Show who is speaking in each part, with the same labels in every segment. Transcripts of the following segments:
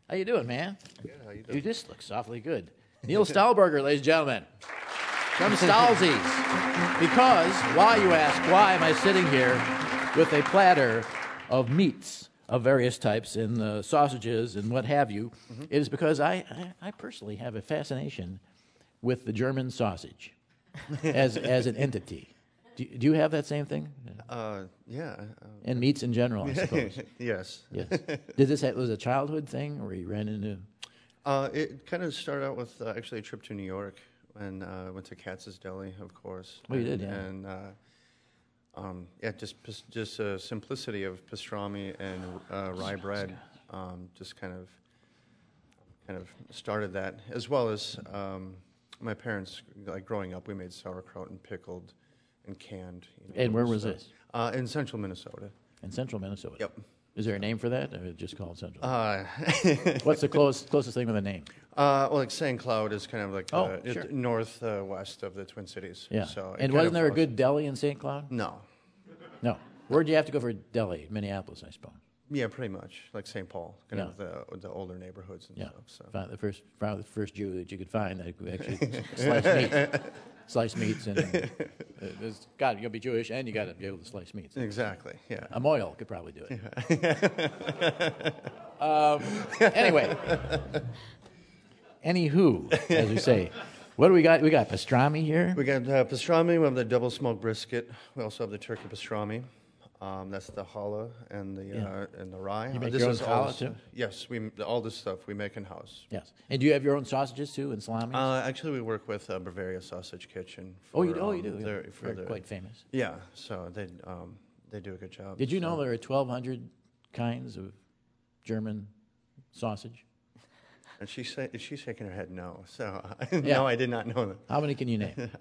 Speaker 1: How you doing, man?
Speaker 2: Good. How you doing?
Speaker 1: You just look awfully good. Neil Stahlberger, ladies and gentlemen, from Stahlsies. Because why, you ask, why am I sitting here with a platter of meats of various types and sausages and what have you? Mm-hmm. It is because I personally have a fascination with the German sausage as an entity. Do you have that same thing?
Speaker 2: Yeah.
Speaker 1: And meats in general, I suppose.
Speaker 2: Yes.
Speaker 1: Yes. Was it a childhood thing, or you ran into?
Speaker 2: It kind of started out with actually a trip to New York, and went to Katz's Deli, of course.
Speaker 1: Oh, you did, yeah.
Speaker 2: And just simplicity of pastrami and rye bread, just kind of started that, as well as my parents. Like growing up, we made sauerkraut and pickled and canned.
Speaker 1: And where was this?
Speaker 2: In central Minnesota.
Speaker 1: In central Minnesota.
Speaker 2: Yep.
Speaker 1: Is there a name for that, or just called central?
Speaker 2: Uh,
Speaker 1: What's the closest thing with a name?
Speaker 2: Well, like St. Cloud is kind of like
Speaker 1: sure.
Speaker 2: northwest of the Twin Cities.
Speaker 1: Yeah.
Speaker 2: So
Speaker 1: and wasn't there a good deli in St. Cloud?
Speaker 2: No.
Speaker 1: No. Where'd you have to go for a deli? Minneapolis, I suppose.
Speaker 2: Yeah, pretty much like St. Paul, kind of the older neighborhoods and stuff. So.
Speaker 1: Probably the first Jew that you could find that could actually slice meats, and you'll be Jewish, and you got to be able to slice meats.
Speaker 2: Exactly. Yeah.
Speaker 1: A Moyle could probably do it. Anyway, anywho, as we say, what do we got? We got pastrami here.
Speaker 2: We got pastrami. We have the double smoked brisket. We also have the turkey pastrami. That's the challah and the rye.
Speaker 1: You make your own challah too?
Speaker 2: Yes, all this stuff we make in house.
Speaker 1: Yes. And do you have your own sausages too and salami?
Speaker 2: Actually, we work with Bavaria Sausage Kitchen.
Speaker 1: You do. They're quite famous.
Speaker 2: Yeah, so they do a good job.
Speaker 1: Did you know there are 1,200 kinds of German sausage?
Speaker 2: And she's shaking her head no. So no, I did not know that.
Speaker 1: How many can you name?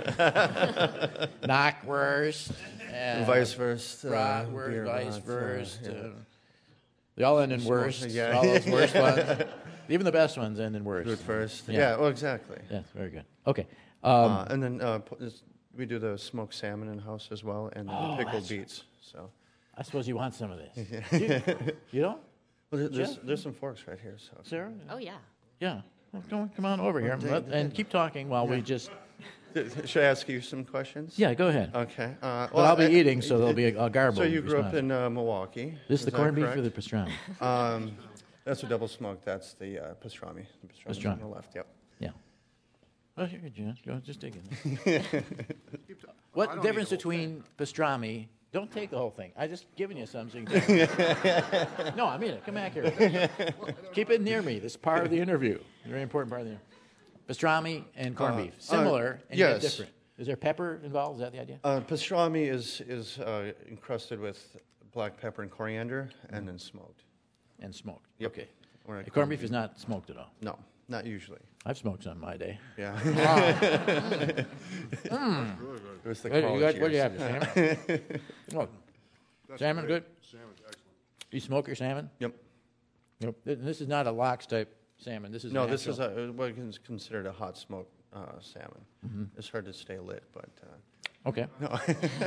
Speaker 1: Knockwurst,
Speaker 2: Weisswurst,
Speaker 1: bratwurst, Weisswurst. They all end in worst.
Speaker 2: Yeah.
Speaker 1: All those worst ones. Even the best ones end in worst.
Speaker 2: Good first. Yeah. Well, exactly.
Speaker 1: Yes, very good. Okay.
Speaker 2: And then we do the smoked salmon in house as well, and the pickled beets. So
Speaker 1: I suppose you want some of this. You don't?
Speaker 2: Well, there's some forks right here. So
Speaker 1: Sarah?
Speaker 3: Oh, yeah.
Speaker 1: Yeah. Well, come on over here and keep talking while we just...
Speaker 2: Should I ask you some questions?
Speaker 1: Yeah, go ahead.
Speaker 2: Okay.
Speaker 1: Well, I'll be eating, so there'll be a garble.
Speaker 2: So you grew up in Milwaukee.
Speaker 1: This is the corned beef or the pastrami?
Speaker 2: That's a double smoked. That's the pastrami. The pastrami on the left. Yep.
Speaker 1: Yeah. Well, here, John. Just dig in. What the difference between pastrami... Don't take the whole thing. I just giving you some so you can No, I mean it. Come back here. Keep it near me. This is part of the interview. Very important part of the interview. Pastrami and corned beef. Similar and yet different. Is there pepper involved? Is that the idea?
Speaker 2: Pastrami is encrusted with black pepper and coriander and then smoked.
Speaker 1: And smoked.
Speaker 2: Yep.
Speaker 1: Okay. The corned beef is not smoked at all?
Speaker 2: No, not usually.
Speaker 1: I've smoked some in my day.
Speaker 2: Yeah. It was the
Speaker 1: What do you have? Salmon? Salmon good?
Speaker 4: Salmon's excellent.
Speaker 1: You smoke your salmon?
Speaker 2: Yep.
Speaker 1: This is not a lox type salmon. This is
Speaker 2: this is what is considered a hot smoked salmon. Mm-hmm. It's hard to stay lit, but
Speaker 1: okay.
Speaker 2: No.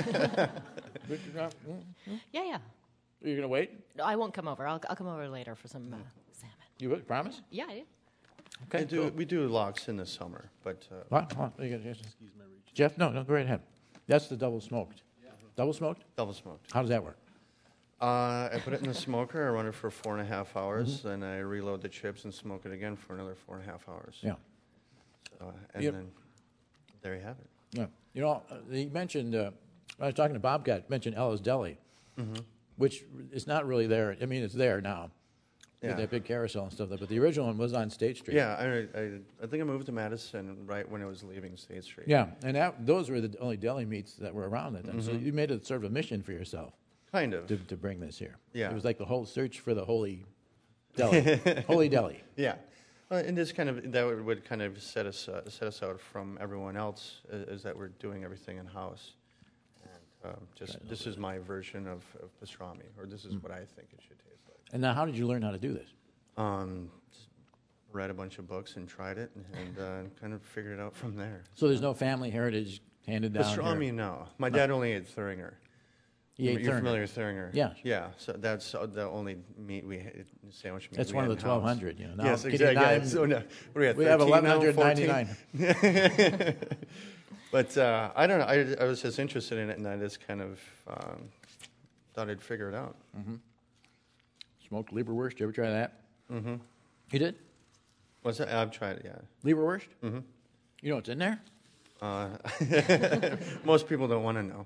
Speaker 3: Yeah.
Speaker 1: Are you gonna wait?
Speaker 3: No, I won't come over. I'll come over later for some salmon.
Speaker 1: You would promise?
Speaker 3: Yeah, I do.
Speaker 1: Okay.
Speaker 2: Cool. We do lox in the summer, but
Speaker 1: what? Jeff, no, go right ahead. That's the double smoked. Yeah. Double smoked?
Speaker 2: Double smoked.
Speaker 1: How does that work?
Speaker 2: I put it in the smoker. I run it for 4.5 hours. Then I reload the chips and smoke it again for another 4.5 hours.
Speaker 1: Yeah.
Speaker 2: Then there you have it.
Speaker 1: Yeah. You know, he mentioned, I was talking to Bobcat, mentioned Ella's Deli, which is not really there. I mean, it's there now.
Speaker 2: Yeah.
Speaker 1: That big carousel and stuff, but the original one was on State Street.
Speaker 2: Yeah, I think I moved to Madison right when it was leaving State Street.
Speaker 1: Yeah, and those were the only deli meats that were around at then. So you made it sort of a mission for yourself.
Speaker 2: Kind of.
Speaker 1: To bring this here.
Speaker 2: Yeah.
Speaker 1: It was like the whole search for the holy deli. Holy deli.
Speaker 2: Yeah. And this would kind of set us out from everyone else, is that we're doing everything in house. And this is my version of pastrami, or this is what I think it should taste like.
Speaker 1: And now, how did you learn how to do this?
Speaker 2: Just read a bunch of books and tried it, and kind of figured it out from there.
Speaker 1: So there's no family heritage handed down
Speaker 2: Pastrami,
Speaker 1: here?
Speaker 2: no. My dad only ate Thuringer.
Speaker 1: He ate
Speaker 2: You're
Speaker 1: Thuringer.
Speaker 2: familiar with Thuringer?
Speaker 1: Yeah.
Speaker 2: Yeah. So that's the only meat sandwich meat.
Speaker 1: That's
Speaker 2: we
Speaker 1: one
Speaker 2: had
Speaker 1: of the
Speaker 2: in-house.
Speaker 1: 1,200. You know. Now,
Speaker 2: Yes,
Speaker 1: can you
Speaker 2: exactly.
Speaker 1: nine-
Speaker 2: Yeah. So no, what are
Speaker 1: we have
Speaker 2: 13 now,
Speaker 1: 1,199.
Speaker 2: But I don't know. I was just interested in it, and I just kind of thought I'd figure it out.
Speaker 1: Smoked Leberwurst. You ever try that? Mm-hmm. You did?
Speaker 2: What's that? I've tried it. Yeah.
Speaker 1: Leberwurst? Mm-hmm. You know what's in there?
Speaker 2: Most people don't want to know.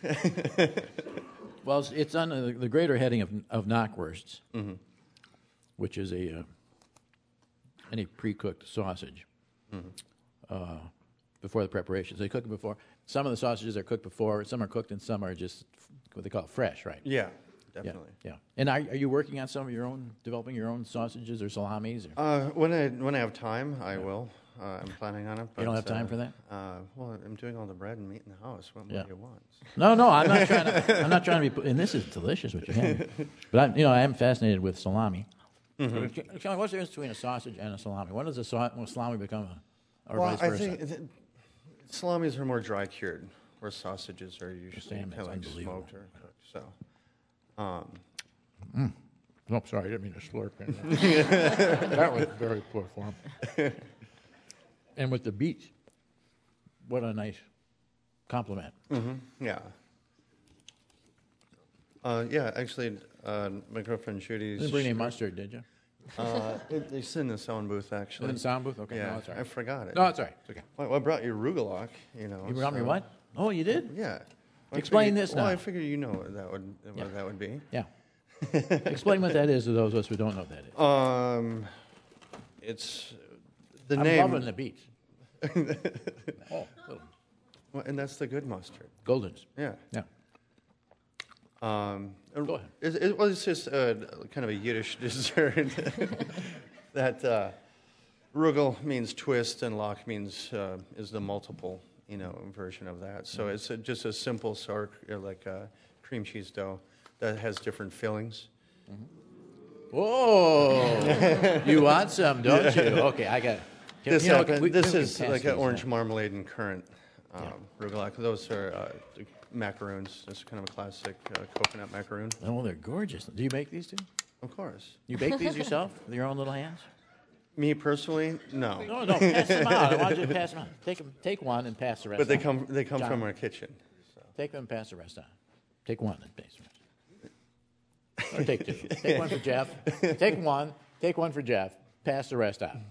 Speaker 1: Well, it's on the greater heading of knockwursts, which is any pre-cooked sausage before the preparations. They cook it before. Some of the sausages are cooked before. Some are cooked, and some are just what they call fresh, right?
Speaker 2: Yeah, definitely.
Speaker 1: Yeah. And are you working on some of your own, developing your own sausages or salamis? Or?
Speaker 2: When I have time, I will. I'm planning on it. But,
Speaker 1: You don't have time for that?
Speaker 2: Well, I'm doing all the bread and meat in the house. What more do you want?
Speaker 1: No, I'm not trying to. I'm not trying to be. And this is delicious what you have. But I am fascinated with salami. Kelly, what's the difference between a sausage and a salami? When does a salami become or
Speaker 2: Well,
Speaker 1: vice
Speaker 2: I
Speaker 1: versa?
Speaker 2: think salamis are more dry cured, where sausages are usually
Speaker 1: Salmon's
Speaker 2: kind of like
Speaker 1: unbelievable.
Speaker 2: smoked or cooked. So,
Speaker 1: Oh, sorry, I didn't mean to slurp in. That was very poor form. And with the beets, what a nice compliment.
Speaker 2: yeah. Actually, my girlfriend
Speaker 1: You
Speaker 2: Judy's.
Speaker 1: didn't bring any mustard, did you?
Speaker 2: It's in the sound booth, actually.
Speaker 1: In the sound booth? Okay,
Speaker 2: Yeah,
Speaker 1: no, that's all right.
Speaker 2: I forgot it.
Speaker 1: No, that's all right. It's okay.
Speaker 2: Well, I brought you Rugelach,
Speaker 1: You brought me what? Oh, you did?
Speaker 2: Yeah. Well,
Speaker 1: Explain
Speaker 2: I figured-
Speaker 1: this
Speaker 2: Well,
Speaker 1: now.
Speaker 2: I figure you know what that would be.
Speaker 1: Yeah. Explain what that is to those of us who don't know what that is.
Speaker 2: It's the
Speaker 1: I'm
Speaker 2: name.
Speaker 1: loving the beets. Oh, little
Speaker 2: Well, and that's the good mustard.
Speaker 1: Goldens.
Speaker 2: Yeah.
Speaker 1: Yeah. Go ahead.
Speaker 2: It's just kind of a Yiddish dessert. That Rugel means twist, and Lach means is the multiple, version of that. So it's just a simple like cream cheese dough that has different fillings.
Speaker 1: Whoa! You want some, don't you? Okay, I got it.
Speaker 2: This
Speaker 1: we
Speaker 2: is
Speaker 1: can
Speaker 2: like
Speaker 1: pass
Speaker 2: an
Speaker 1: these
Speaker 2: orange
Speaker 1: now.
Speaker 2: marmalade and currant Rugelach. Those are macaroons. It's kind of a classic coconut macaroon.
Speaker 1: Oh, they're gorgeous. Do you make these too?
Speaker 2: Of course.
Speaker 1: You bake these yourself with your own little hands?
Speaker 2: Me personally, no.
Speaker 1: No, pass them out. I want you to pass them out. Take one and pass the rest
Speaker 2: But they
Speaker 1: on.
Speaker 2: come
Speaker 1: John.
Speaker 2: from our kitchen.
Speaker 1: Take them and pass the rest on. Take one and pass the rest. Or take two. Take one for Jeff. Take one for Jeff. Pass the rest out.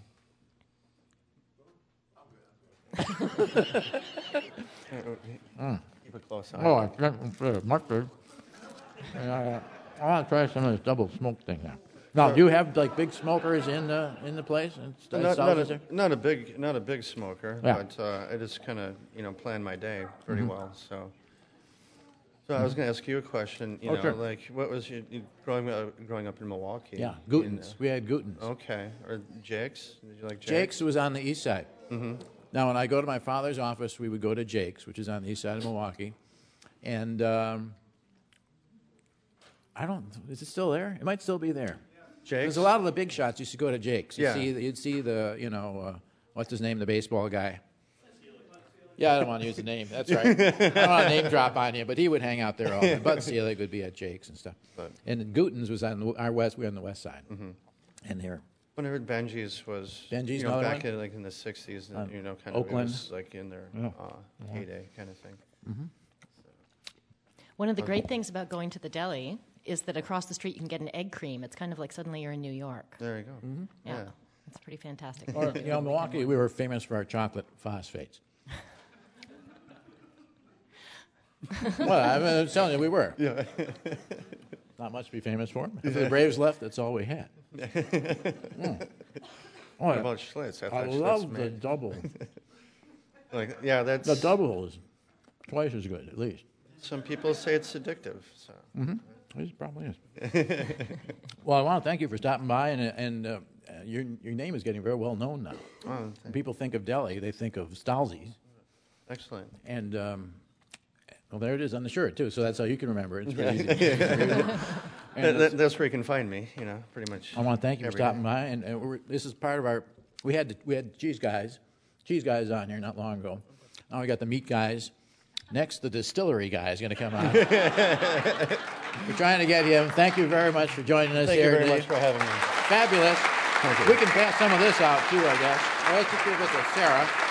Speaker 2: Keep a close eye.
Speaker 1: Oh, I got mustard. I want to try some of this double smoke thing now. Now, do you have like big smokers in the place? And
Speaker 2: Not a big smoker,
Speaker 1: Yeah.
Speaker 2: but I just kind of plan my day pretty well. So I was going to ask you a question.
Speaker 1: Sure.
Speaker 2: Like what was you growing up in Milwaukee?
Speaker 1: Yeah, Gutens. We had Gutens.
Speaker 2: Okay, or Jake's? Did you like Jake's?
Speaker 1: Jake's was on the east side. Mm-hmm. Now, when I go to my father's office, we would go to Jake's, which is on the east side of Milwaukee. And is it still there? It might still be there.
Speaker 2: Jake's?
Speaker 1: There's a lot of the big shots used to go to Jake's.
Speaker 2: Yeah.
Speaker 1: You'd see the, what's his name, the baseball guy. Yeah, I don't want to use the name. That's right. I don't want to name drop on you, but he would hang out there all day. Bud Selig would be at Jake's and stuff.
Speaker 2: But-
Speaker 1: And Gutens was on our west. We were on the west side. Mm-hmm. And they're
Speaker 2: When I heard Benji's was
Speaker 1: Benji's another
Speaker 2: back
Speaker 1: one?
Speaker 2: in the 60s, and, kind of
Speaker 1: Oakland.
Speaker 2: it was like in their heyday kind of thing.
Speaker 3: One of the great things about going to the deli is that across the street you can get an egg cream. It's kind of like suddenly you're in New York.
Speaker 2: There you go.
Speaker 3: Yeah. It's pretty fantastic.
Speaker 1: Or, Milwaukee, we were famous for our chocolate phosphates. Well, I'm telling you, we were.
Speaker 2: Yeah.
Speaker 1: Not much to be famous for. After the Braves left, that's all we had. Oh,
Speaker 2: What about Schlitz?
Speaker 1: I
Speaker 2: thought Schlitz
Speaker 1: love the
Speaker 2: made-
Speaker 1: double.
Speaker 2: that's
Speaker 1: The double is twice as good, at least.
Speaker 2: Some people say it's addictive. So
Speaker 1: It probably is. Well, I want to thank you for stopping by, and your name is getting very well known now.
Speaker 2: oh,
Speaker 1: When people think of Delhi, they think of Stalzi's,
Speaker 2: excellent.
Speaker 1: and well, there it is on the shirt too. So that's how you can remember it. It's pretty easy. And
Speaker 2: That's where you can find me. Pretty much.
Speaker 1: I want to thank you for
Speaker 2: every
Speaker 1: stopping
Speaker 2: day.
Speaker 1: by, and this is part of our. We had cheese guys on here not long ago. Now we got the meat guys, Next, the distillery guy is going to come out. We're trying to get him. Thank you very much for joining us
Speaker 2: Thank
Speaker 1: here.
Speaker 2: you very
Speaker 1: Dave.
Speaker 2: much for having me.
Speaker 1: Fabulous.
Speaker 2: Thank you.
Speaker 1: We can pass some of this out, too, I guess. Well, let's just give it to Sarah.